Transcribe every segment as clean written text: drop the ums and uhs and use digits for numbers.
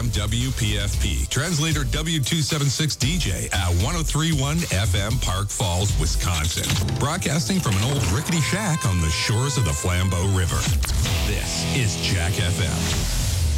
FM WPFP. Translator W276 DJ at 1031 FM Park Falls, Wisconsin. Broadcasting from an old rickety shack on the shores of the Flambeau River. This is Jack FM.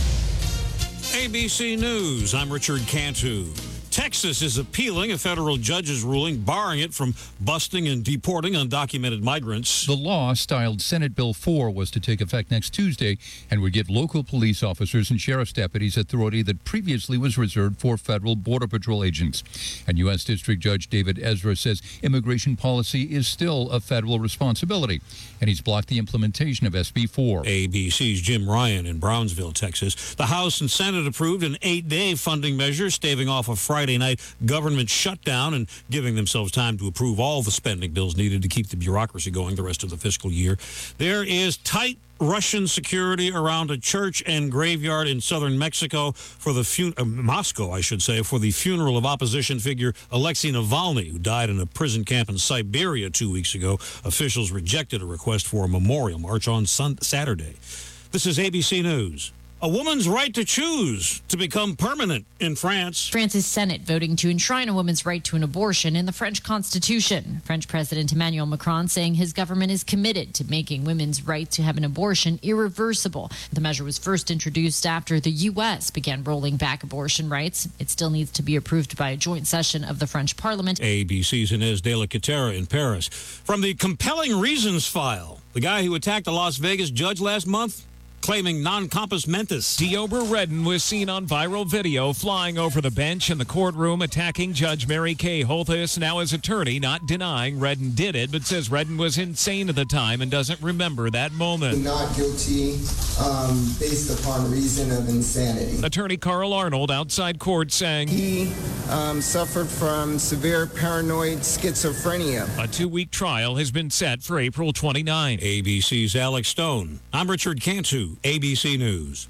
ABC News, I'm Richard Cantu. Texas is appealing a federal judge's ruling barring it from busting and deporting undocumented migrants. The law, styled Senate Bill 4, was to take effect next Tuesday and would give local police officers and sheriff's deputies authority that previously was reserved for federal Border Patrol agents. And U.S. District Judge David Ezra says immigration policy is still a federal responsibility, and he's blocked the implementation of SB 4. ABC's Jim Ryan in Brownsville, Texas. The House and Senate approved an 8-day funding measure staving off a Friday night government shutdown and giving themselves time to approve all the spending bills needed to keep the bureaucracy going the rest of the fiscal year. There is tight Russian security around a church and graveyard in southern Mexico for the Moscow, I should say, for the funeral of opposition figure Alexei Navalny, who died in a prison camp in Siberia 2 weeks ago. Officials rejected a request for a memorial march on Saturday. This is ABC News. A woman's right to choose to become permanent in France. France's Senate voting to enshrine a woman's right to an abortion in the French Constitution. French President Emmanuel Macron saying his government is committed to making women's right to have an abortion irreversible. The measure was first introduced after the U.S. began rolling back abortion rights. It still needs to be approved by a joint session of the French Parliament. ABC's Inez de la Catera in Paris. From the Compelling Reasons file, the guy who attacked a Las Vegas judge last month, claiming non-compos mentis. Deobra Redden was seen on viral video flying over the bench in the courtroom attacking Judge Mary Kay Holthus, now his attorney, not denying Redden did it, but says Redden was insane at the time and doesn't remember that moment. Not guilty based upon reason of insanity. Attorney Carl Arnold outside court saying he suffered from severe paranoid schizophrenia. A 2-week trial has been set for April 29. ABC's Alex Stone. I'm Richard Cantu. ABC News.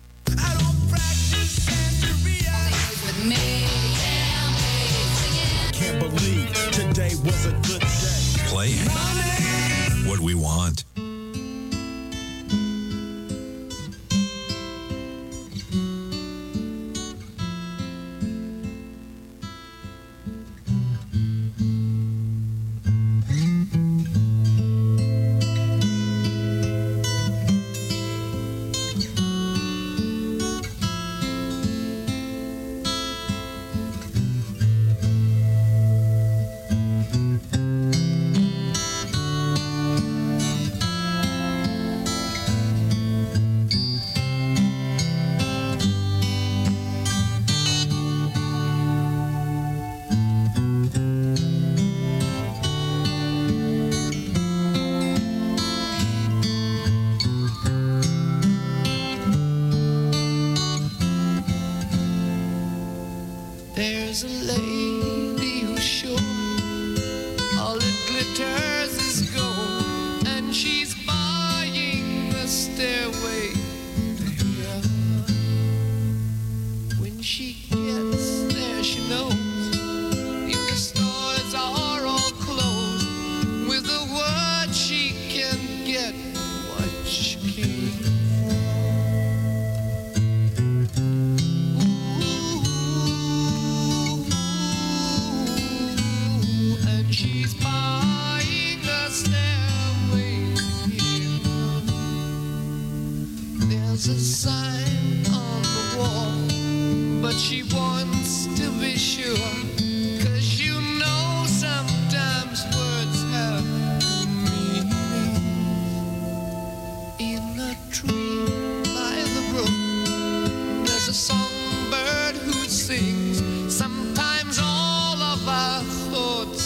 Can't believe today was a good day. Playing what we want. There's a lady who's sure all it glitters is gold, and she's buying the stairway to heaven. When she gets there, she knows if the stores are all closed, with a word she can get what she came for. She's buying a stairway here. There's a sign on the wall, but she wants to be sure, 'cause you know sometimes words have meaning. In a tree by the brook, there's a songbird who sings. Sometimes all of our thoughts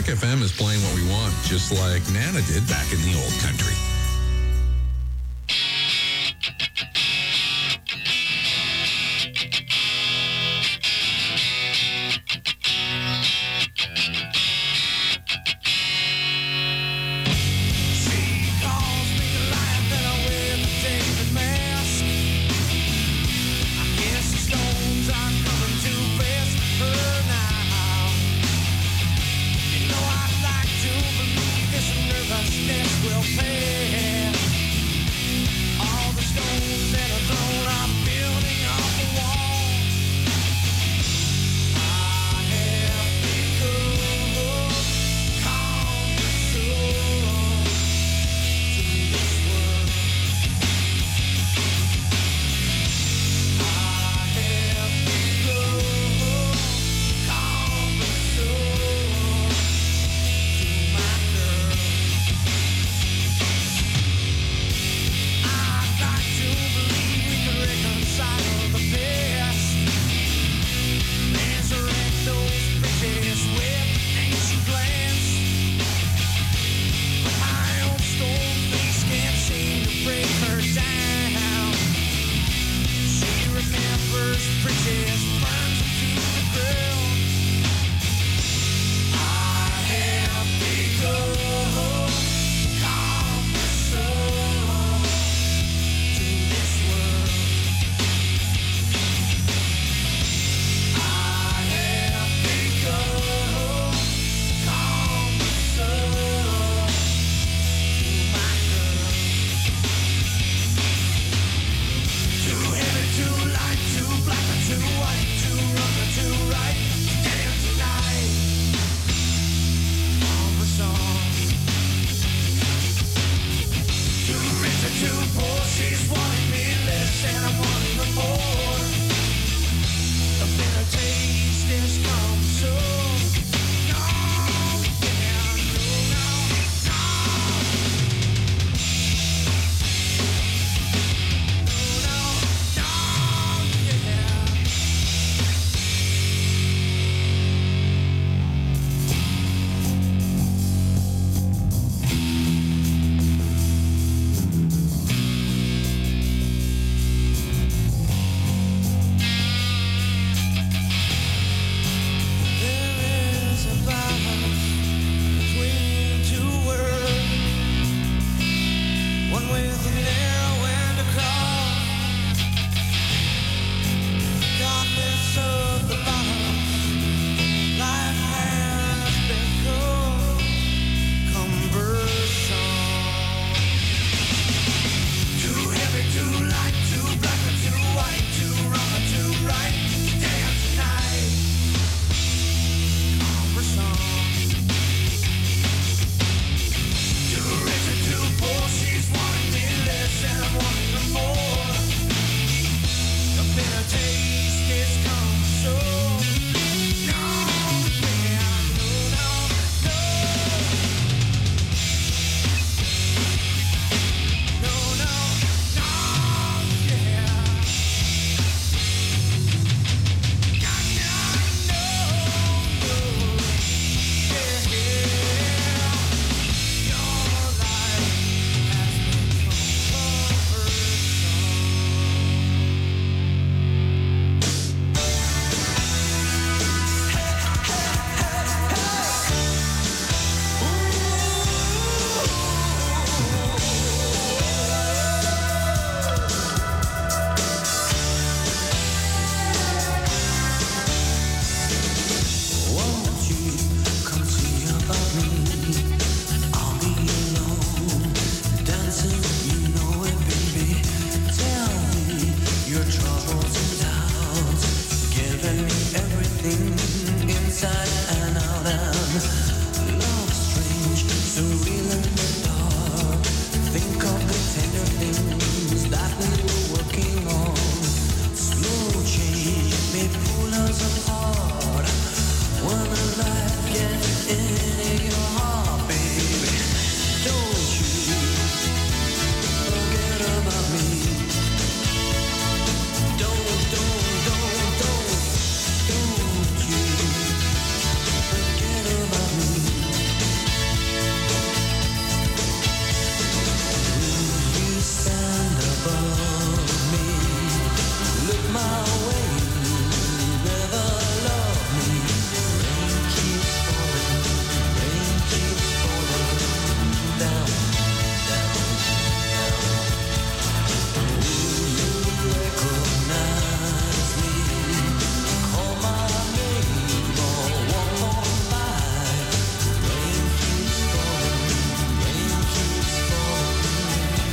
Track FM is playing what we want, just like Nana did back in the old country.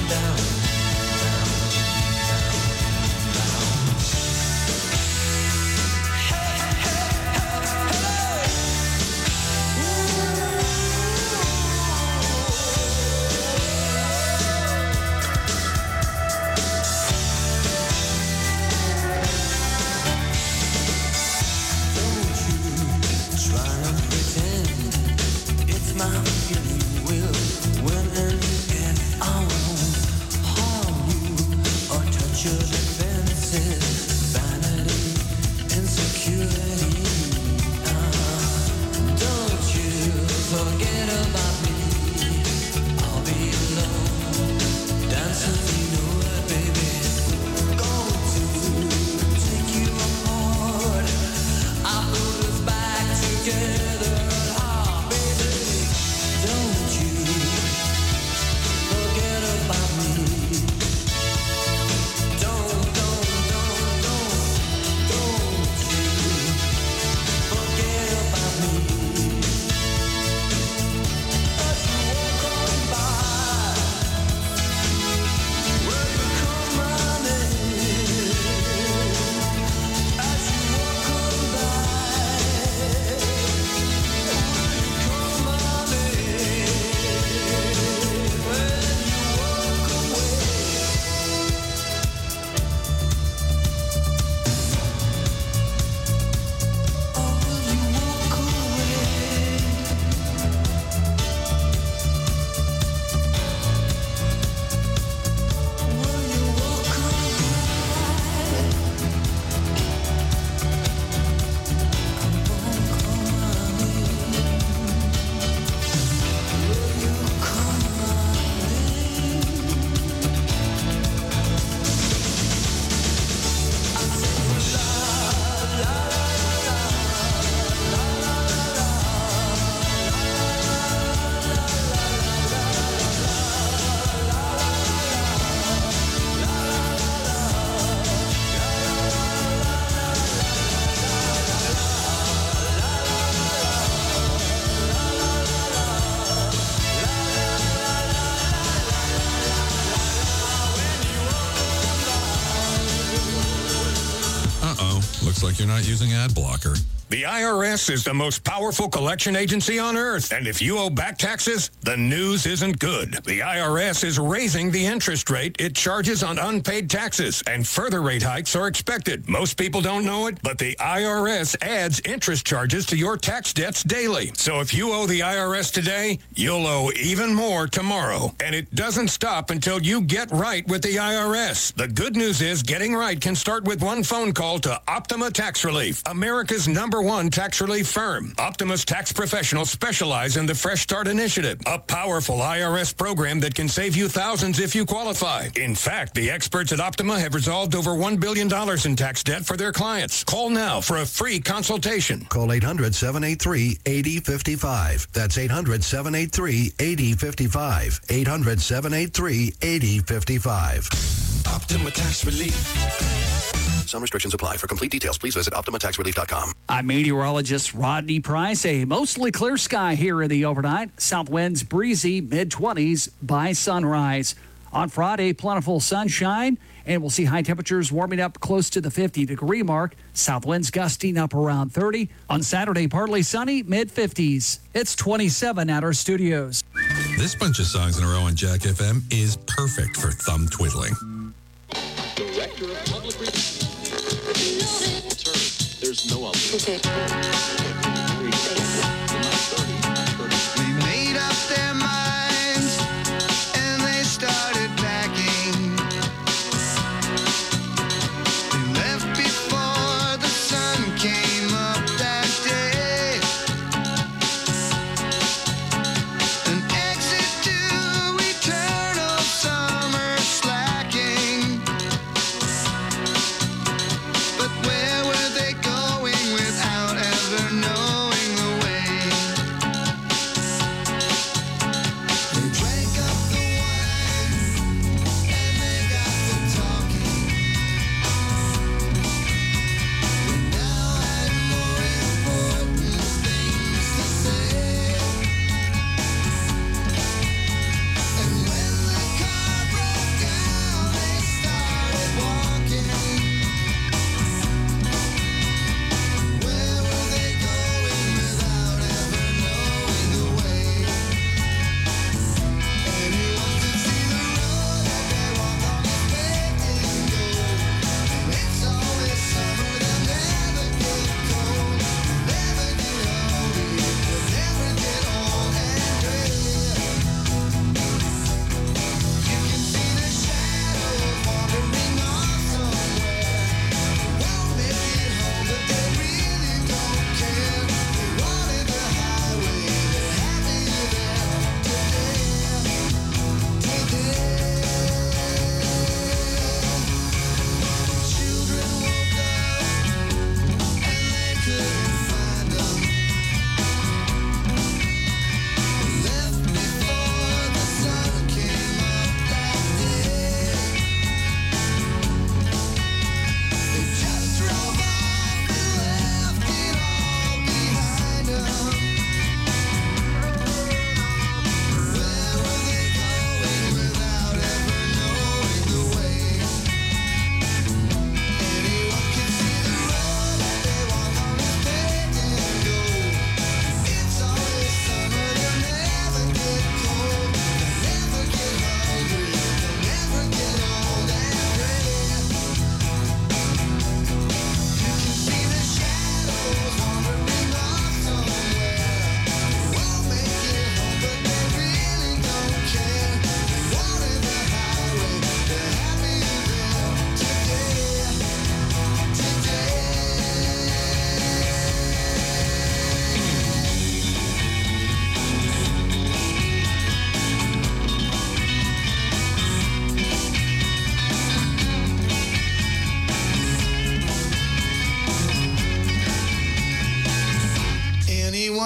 Looks like you're not using ad blocker. The IRS is the most powerful collection agency on earth, and if you owe back taxes, the news isn't good. The IRS is raising the interest rate it charges on unpaid taxes, and further rate hikes are expected. Most people don't know it, but the IRS adds interest charges to your tax debts daily. So if you owe the IRS today, you'll owe even more tomorrow. And it doesn't stop until you get right with the IRS. The good news is getting right can start with one phone call to Optima Tax Relief, America's #1 tax relief firm. Optima's tax professionals specialize in the Fresh Start Initiative, a powerful IRS program that can save you thousands if you qualify. In fact, the experts at Optima have resolved over $1 billion in tax debt for their clients. Call now for a free consultation. Call 800-783-8055. That's 800-783-8055. 800-783-8055. Optima Tax Relief. Some restrictions apply. For complete details, please visit OptimaTaxRelief.com. I'm meteorologist Rodney Price. A mostly clear sky here in the overnight. South winds breezy, mid-20s by sunrise. On Friday, plentiful sunshine, and we'll see high temperatures warming up close to the 50-degree mark. South winds gusting up around 30. On Saturday, partly sunny, mid-50s. It's 27 at our studios. This bunch of songs in a row on Jack FM is perfect for thumb twiddling. Director of Public Relations. There's no other. Okay. We made up their minds and they started packing. They left before the sun came up that day. An exit to eternal summer slacking. But where were they going without ever knowing the way?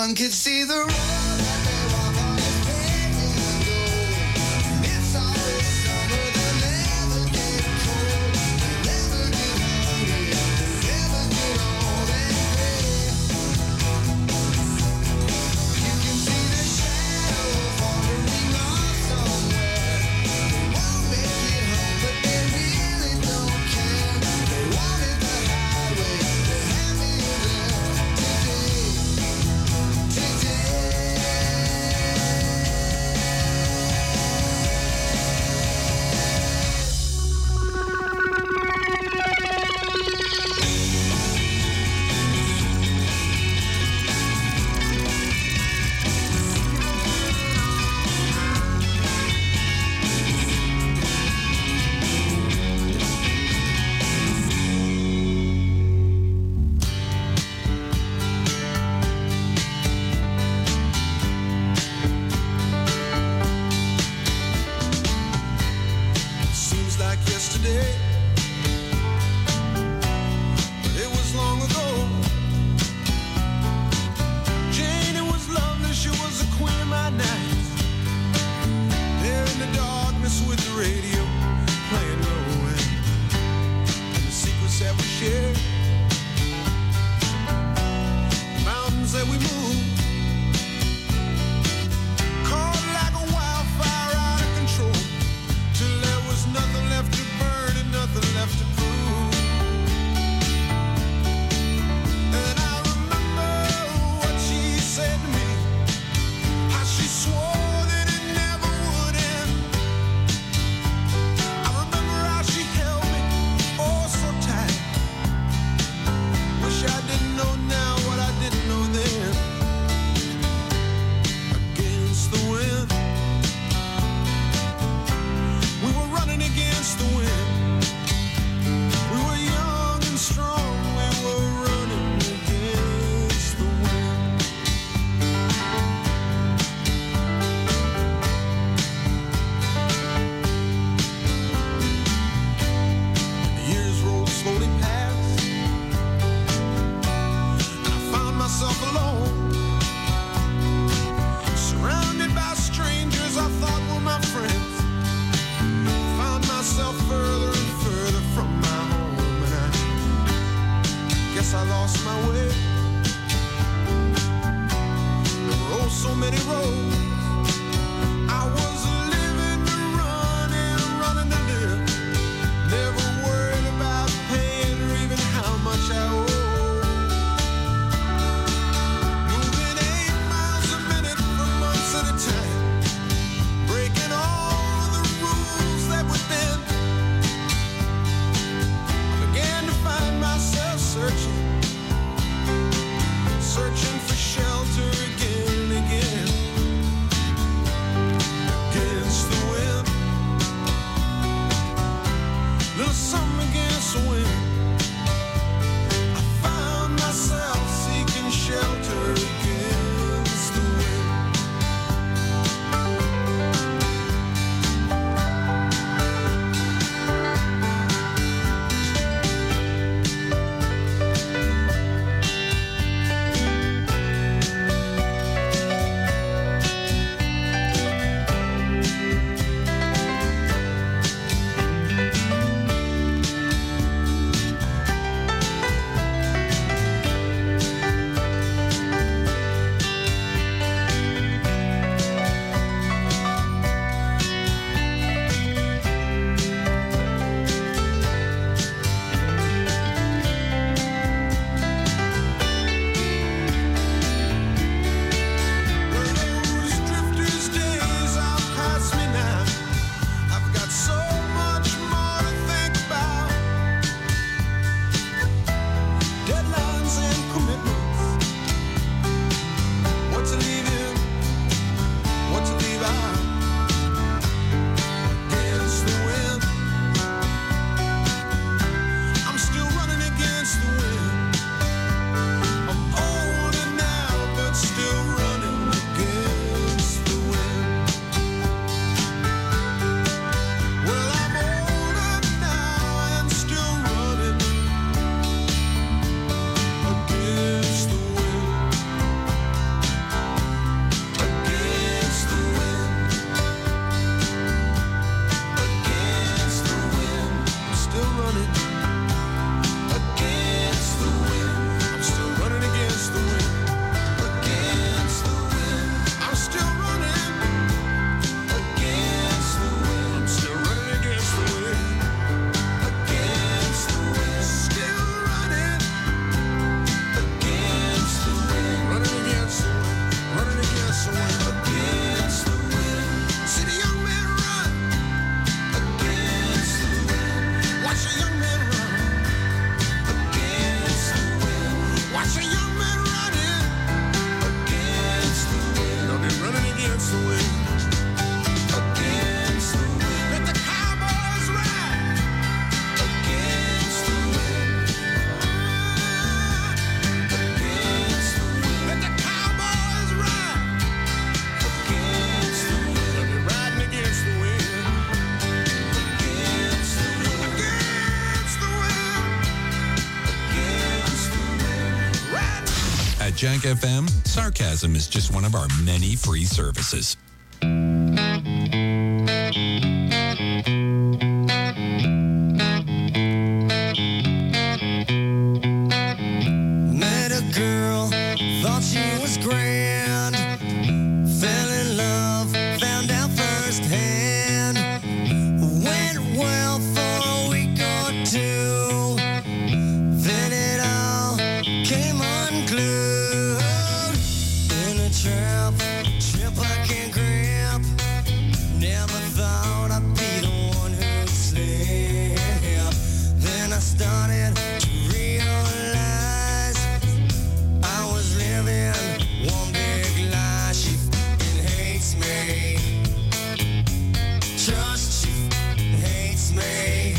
one could see the road that they walk on is paved in gold. It's always summer, they never get cold, they never get hungry, they never get old and gray. You can see the shadows wandering off somewhere. They won't make it home, but they really don't care. They wanted the highway, they're happier there seems like yesterday, but it was long ago. Jane, it was lovely, she was the queen of my nights. There in the darkness with the radio playing low end, and the secrets that we shared, mountains that we moved, caught like a wildfire out of control, till there was nothing left to burn and nothing At Jack FM, sarcasm is just one of our many free services. Met a girl, thought she was grand. Fell in love, found out firsthand. Went well for a week or two. Then it all came unglued. In a trap I can't grab. Never thought I'd be the one who'd slip. Then I started to realize I was living one big lie. She f***ing hates me. Trust, she f***ing hates me.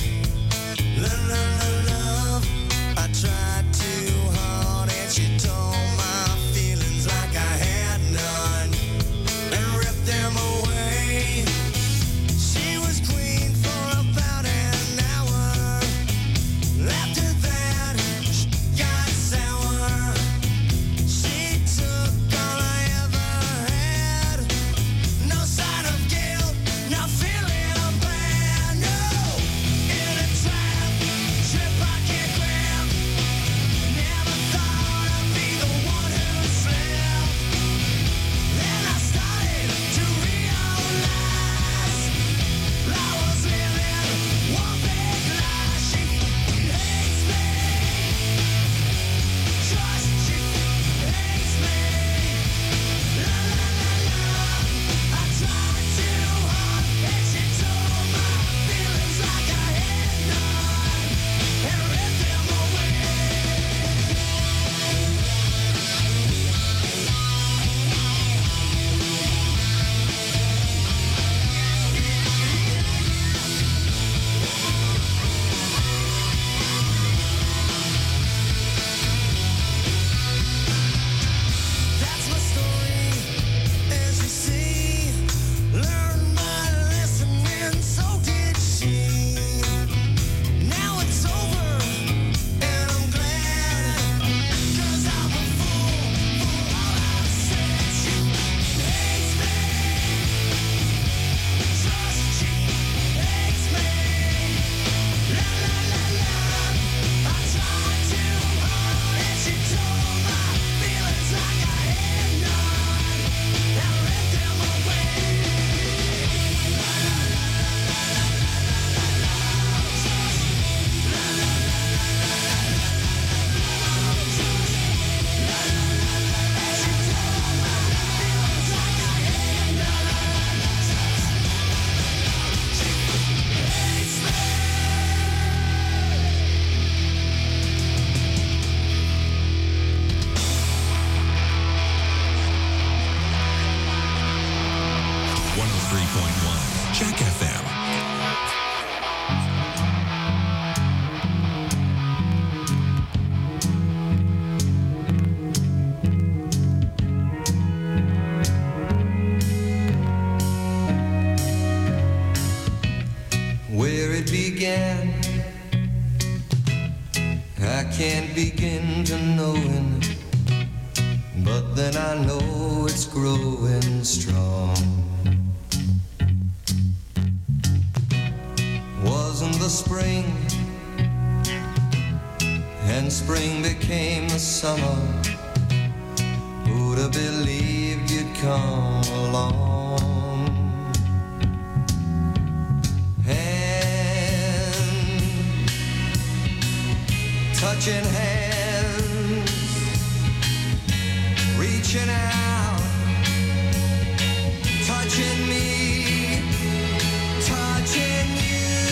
Love. I tried too hard and she told my feelings like I had none and ripped them away. She was queen for about an hour. After that, she got sour. She took all I ever had. No sign of guilt, not feeling bad. No, in a trap I can't grab. Never thought I'd be the one who slept. Then I started to realize I was living one big lie. She f***ing hates me. Trust, she f***ing hates me. La. I tried too hard and she told my feelings like I had none and ripped them away. That's my story, as you see. Learned my lesson and so did she. Now it's over and I'm glad, 'cause I'm a fool for all I've said. She hates me. Trust, she hates me. La. I tried too hard and she told my feelings like I had none and ripped them away. Hates me. 103.1 Jack FM. Where it began, I can't begin to knowing, but then I know it's growing strong. Wasn't the spring, and spring became the summer. Who'd have believed you'd come along? And touching hands, reaching out, touching me, touching you.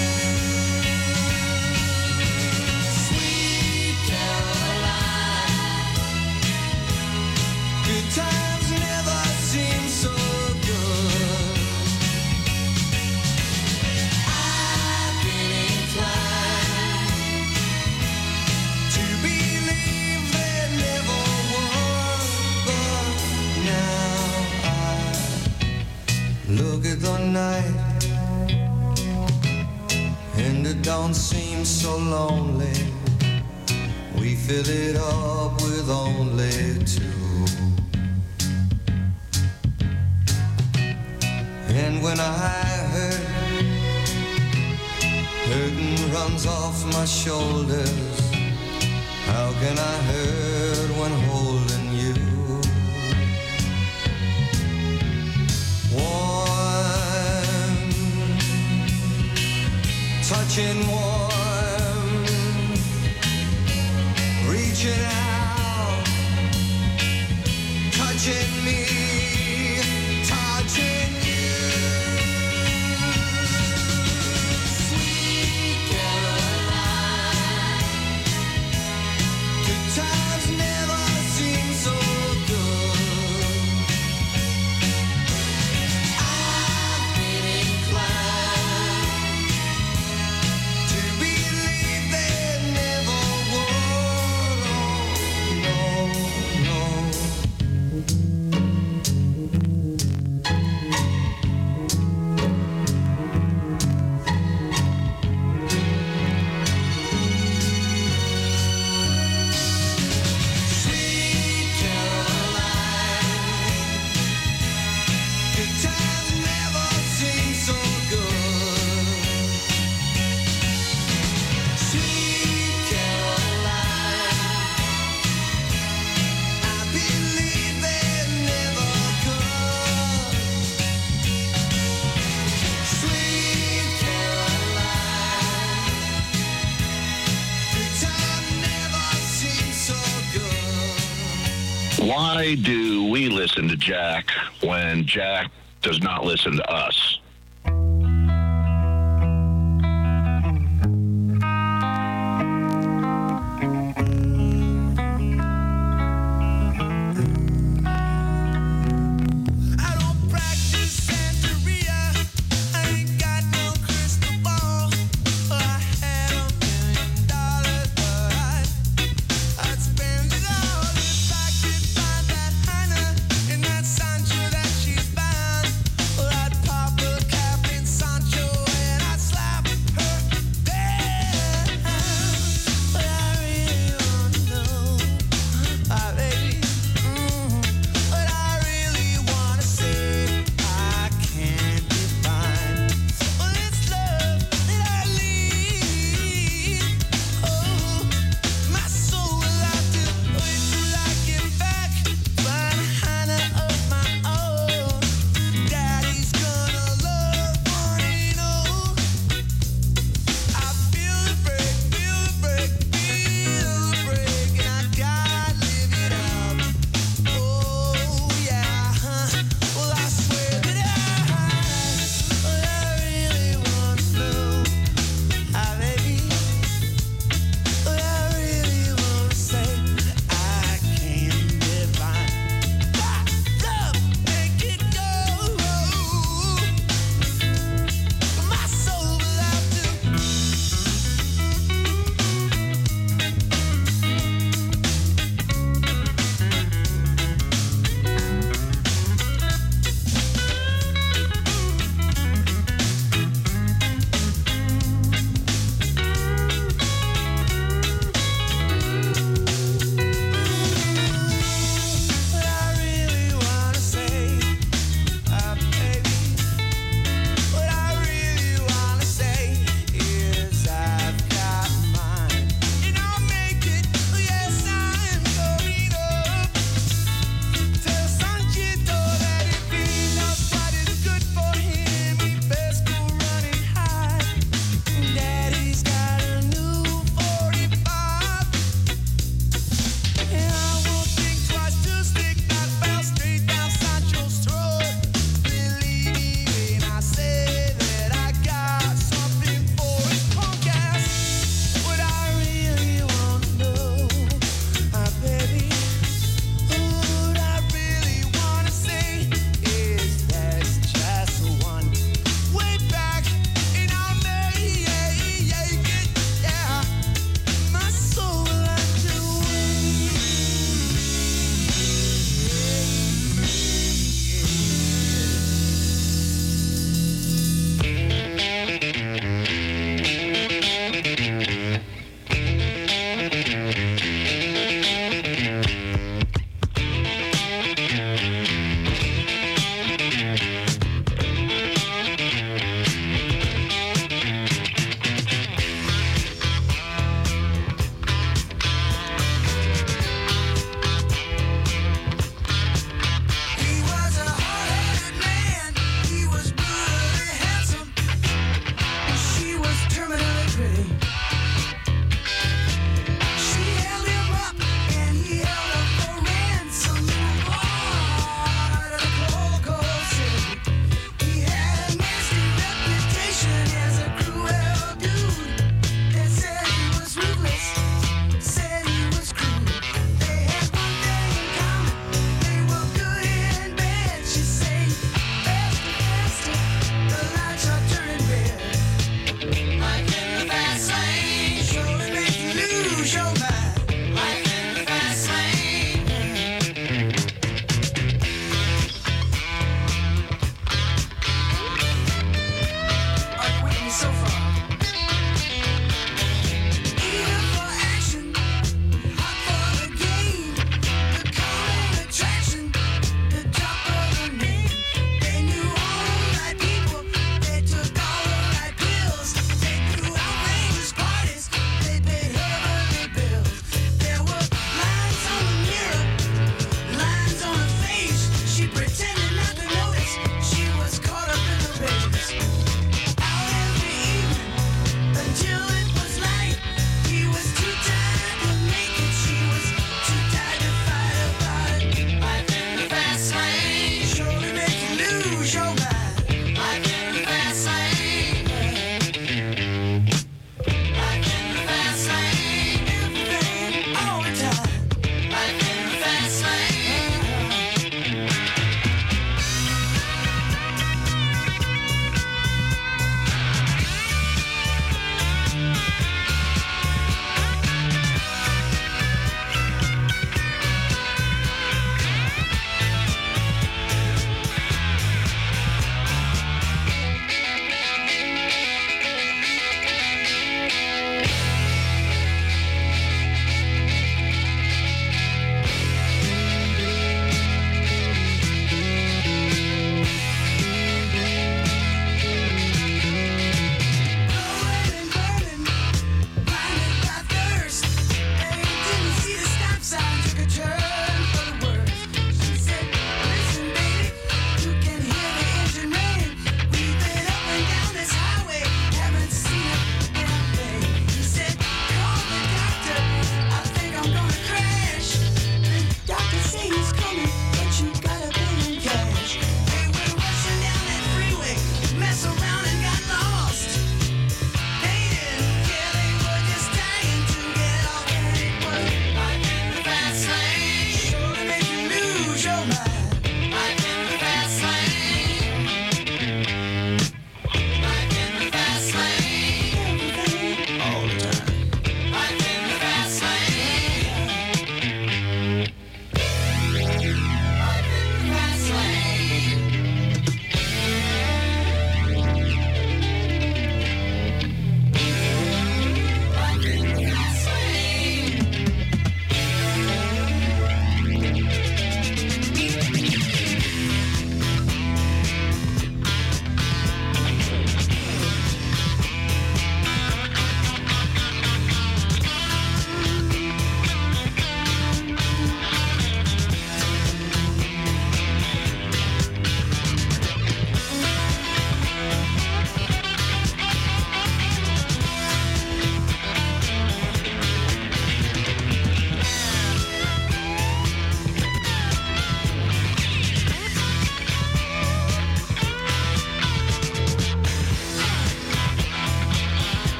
Sweet Caroline, good times never seem so good. I've been inclined to believe there never was, but now I look at the night and it don't seem so lonely. We refill it up with only 2. And when I hurtin' runs off my shoulders, how can I hurt when holding you? Warm, touching warm, reaching out, touching me, touching you. Why do we listen to Jack when Jack does not listen to us? Papa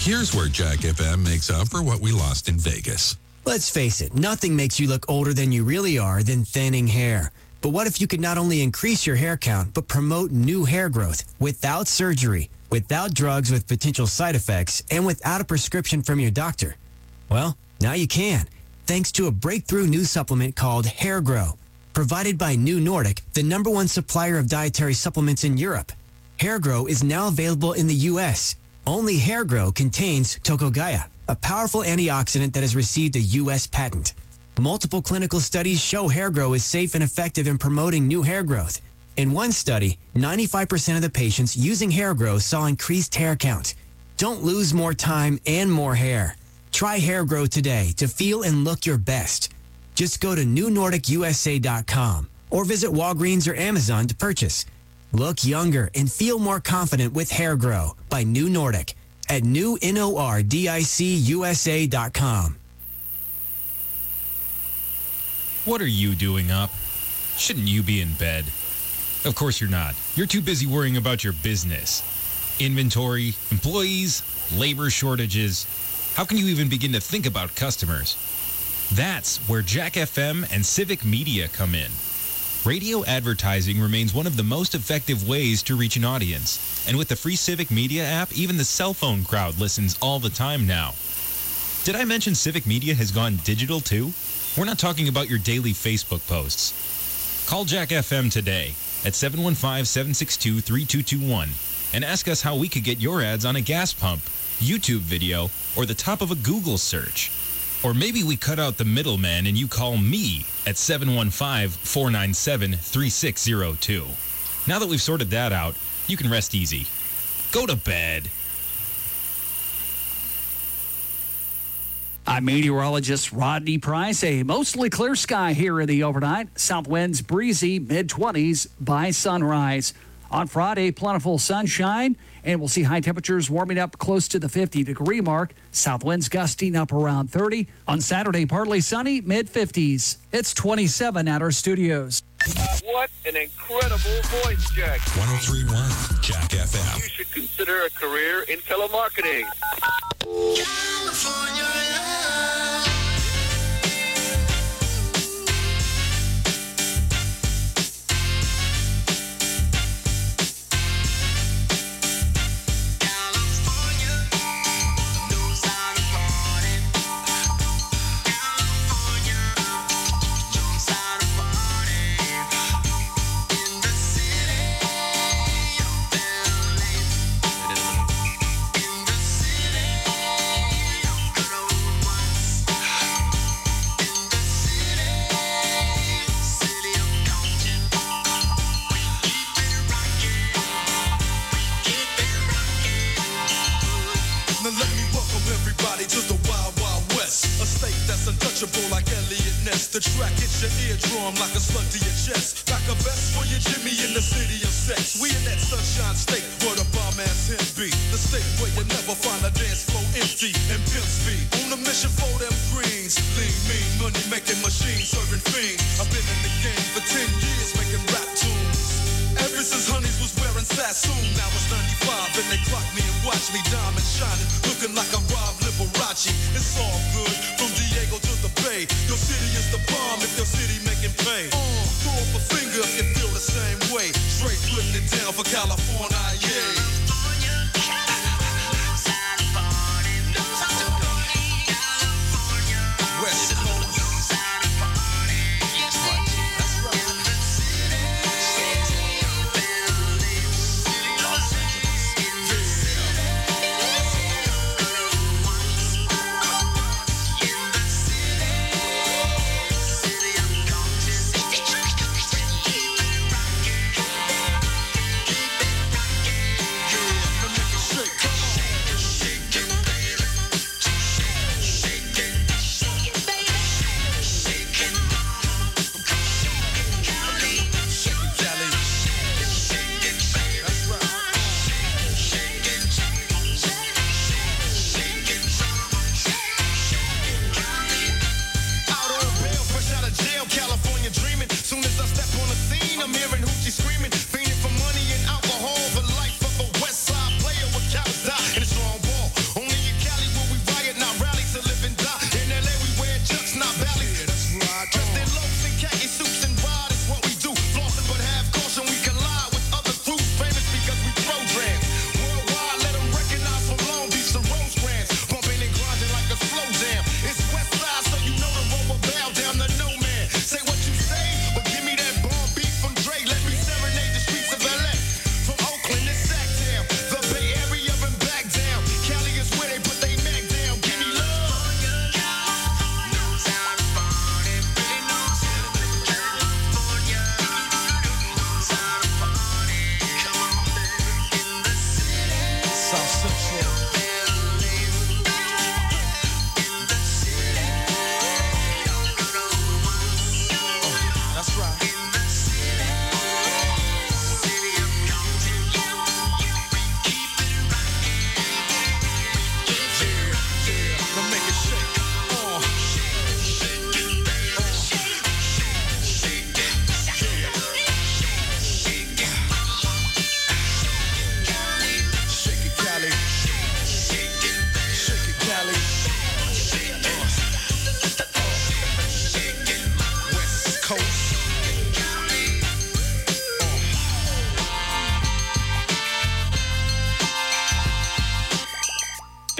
here's where Jack FM makes up for what we lost in Vegas. Let's face it, nothing makes you look older than you really are than thinning hair. But what if you could not only increase your hair count, but promote new hair growth without surgery, without drugs with potential side effects, and without a prescription from your doctor? Well, now you can, thanks to a breakthrough new supplement called Hair Grow, provided by New Nordic, the #1 supplier of dietary supplements in Europe. Hair Grow is now available in the U.S. Only Hair Grow contains Tocogaya, a powerful antioxidant that has received a U.S. patent. Multiple clinical studies show Hair Grow is safe and effective in promoting new hair growth. In one study, 95% of the patients using Hair Grow saw increased hair count. Don't lose more time and more hair. Try Hair Grow today to feel and look your best. Just go to newnordicusa.com or visit Walgreens or Amazon to purchase. Look younger and feel more confident with Hair Grow by New Nordic at newnordicusa.com. What are you doing up? Shouldn't you be in bed? Of course you're not. You're too busy worrying about your business. Inventory, employees, labor shortages. How can you even begin to think about customers? That's where Jack FM and Civic Media come in. Radio advertising remains one of the most effective ways to reach an audience. And with the free Civic Media app, even the cell phone crowd listens all the time now. Did I mention Civic Media has gone digital too? We're not talking about your daily Facebook posts. Call Jack FM today at 715-762-3221 and ask us how we could get your ads on a gas pump, YouTube video, or the top of a Google search. Or maybe we cut out the middleman and you call me at 715-497-3602. Now that we've sorted that out, you can rest easy. Go to bed. I'm meteorologist Rodney Price. A mostly clear sky here in the overnight. South winds breezy, mid-20s by sunrise. On Friday, plentiful sunshine, and we'll see high temperatures warming up close to the 50-degree mark. South winds gusting up around 30. On Saturday, partly sunny, mid-50s. It's 27 at our studios. What an incredible voice, Jack. 103.1 Jack FM. You should consider a career in telemarketing. California. Like Elliot Ness, the track hits your eardrum like a slug to your chest. Like a vest for your Jimmy in the city of sex. We in that sunshine state where the bomb ass him be. The state where you never find a dance floor empty and pimp speed. On a mission for them greens. Lean, mean, money making machines serving fiends. I've been in the game for 10 years making rap tunes. Ever since Honeys was wearing Sassoon. Now it's 95 and they clock me and watch me diamond shining. Looking like a Rob Liberace. It's all good from Diego to the Bay. Your city is the bomb if your city making pay. Throw up a finger if you feel the same way. Straight putting it down for California, yeah. West Coast.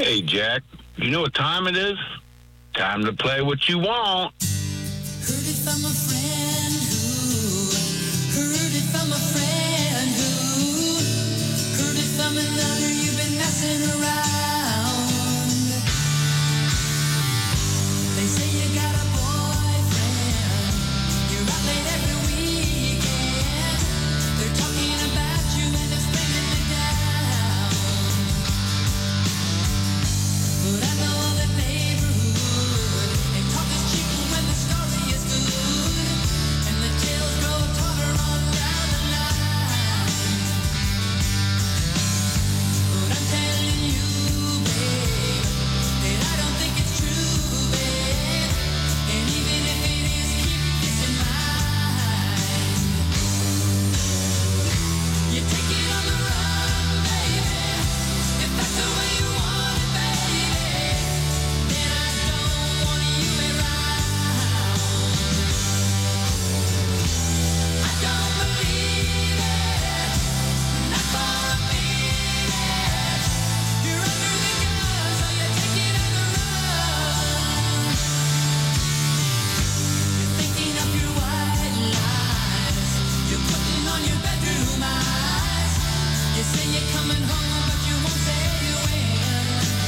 Hey, Jack, you know what time it is? Time to play what you want. Heard it from a friend who heard it from a friend who heard it from another. You've been messing around. They say you got a boyfriend. You're out late every weekend. They're talking about you and it's bringing me down. But I know the neighborhood and talk is cheap when the story is good, and the tales grow taller on down the line. But I'm telling you, babe, that I don't think it's true, babe. And even if it is, keep this in mind. You take it on the run, baby. If that's the way you want it, baby, then I don't want you around. I don't believe it, not for a minute. You're under the gun, so you take it on the run. You're thinking of your white lies. You're putting on your bedroom eyes. You say you're coming home, but you won't say when.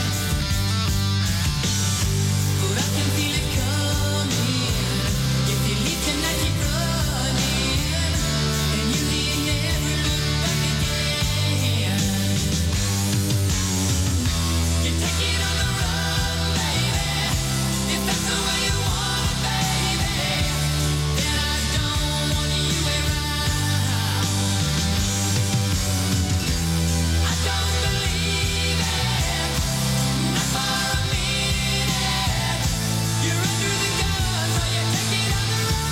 But I can feel it coming. If you leave tonight, keep running, and you may never look back again. You take it on the run, baby. If that's the way you want it, baby, then I don't want you around. I don't believe it, not for a minute. You're under the gun, so you take it on the run.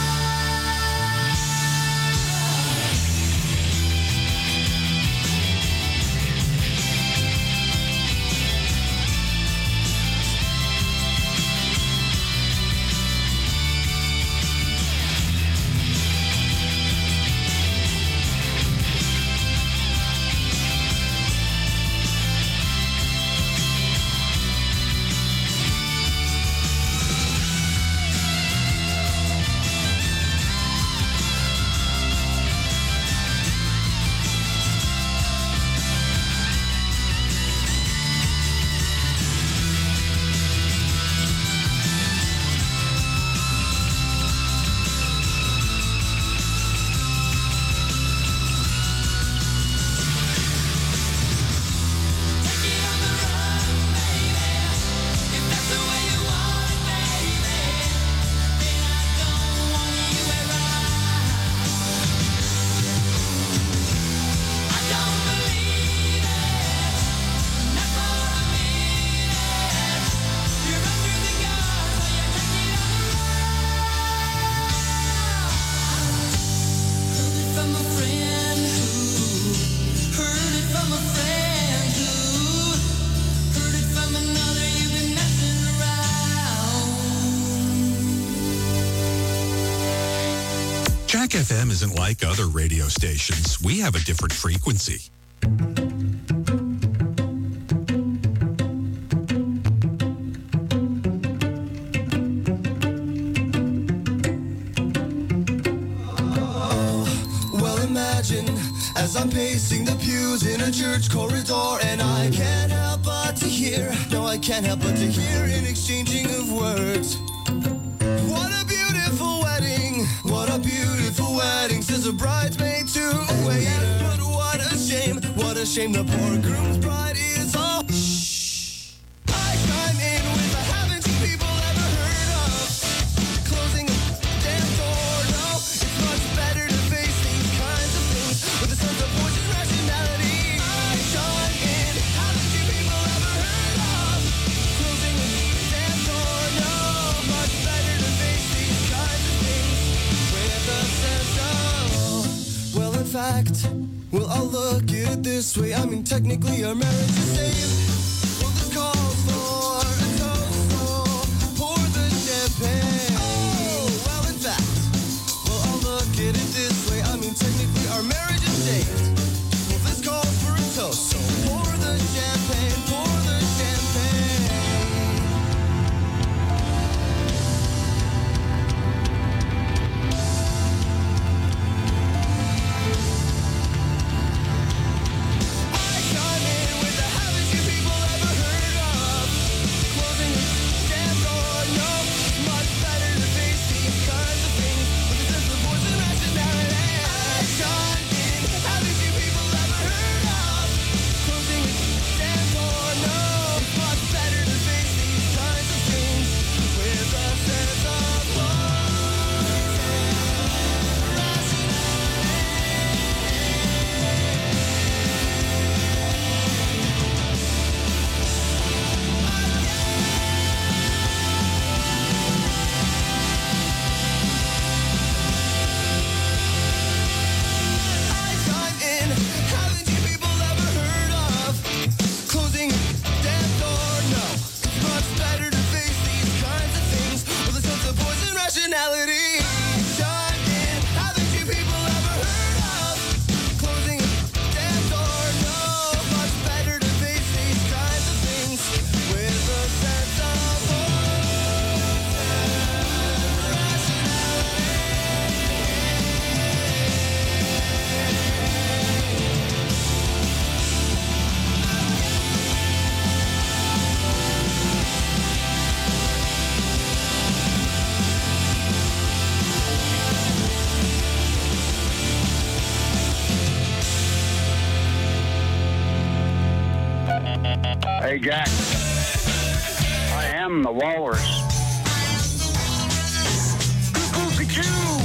From a friend who heard it from a friend who heard it from another. You've been messing around. Jack FM isn't like other radio stations. We have a different frequency. Well, imagine as I'm pacing the pews in a church corridor, and I can't help but to hear, no, I can't help but to hear an exchanging of words. What a beautiful wedding, what a beautiful wedding, says a bridesmaid to a waiter. But what a shame the poor groom's bride is all. Shh. I chime in with a haven't you people ever heard of closing a damn door? No, it's much better to face these kinds of things with a sense of fortune rationality. I chime in, haven't you people ever heard of closing a damn door? No, much better to face these kinds of things with a sense of, well, in fact, well, I'll look at it this way. I mean, technically our marriage is safe. Well, this calls for a toast, so pour the champagne. Oh, well, in fact, well, I'll look at it this way. I mean, technically our marriage is safe. Well, this calls for a toast, so pour the champagne, pour the champagne. Hey, Jack. I am the walrus. Cuckoo-cuckoo!